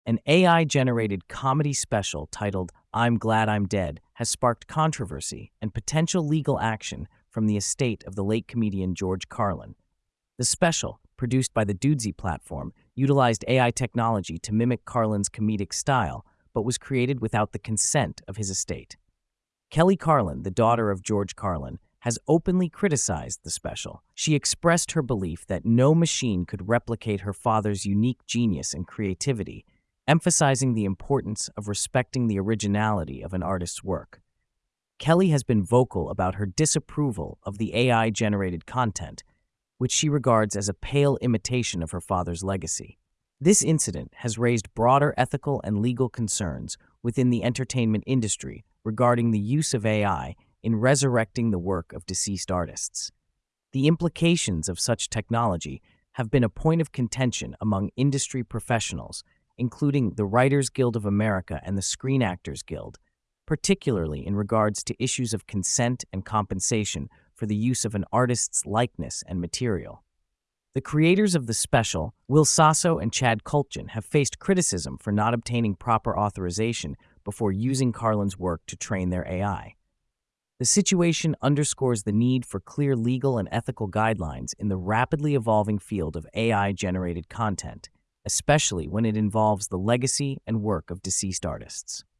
An AI-generated comedy special titled I'm Glad I'm Dead has sparked controversy and potential legal action from the estate of the late comedian George Carlin. The special, produced by the Dudesy platform, utilized AI technology to mimic Carlin's comedic style, but was created without the consent of his estate. Kelly Carlin, the daughter of George Carlin, has openly criticized the special. She expressed her belief that no machine could replicate her father's unique genius and creativity, emphasizing the importance of respecting the originality of an artist's work. Kelly has been vocal about her disapproval of the AI-generated content, which she regards as a pale imitation of her father's legacy. This incident has raised broader ethical and legal concerns within the entertainment industry regarding the use of AI in resurrecting the work of deceased artists. The implications of such technology have been a point of contention among industry professionals, including the Writers Guild of America and the Screen Actors Guild, particularly in regards to issues of consent and compensation for the use of an artist's likeness and material. The creators of the special, Will Sasso and Chad Kultgen, have faced criticism for not obtaining proper authorization before using Carlin's work to train their AI. The situation underscores the need for clear legal and ethical guidelines in the rapidly evolving field of AI-generated content, especially when it involves the legacy and work of deceased artists.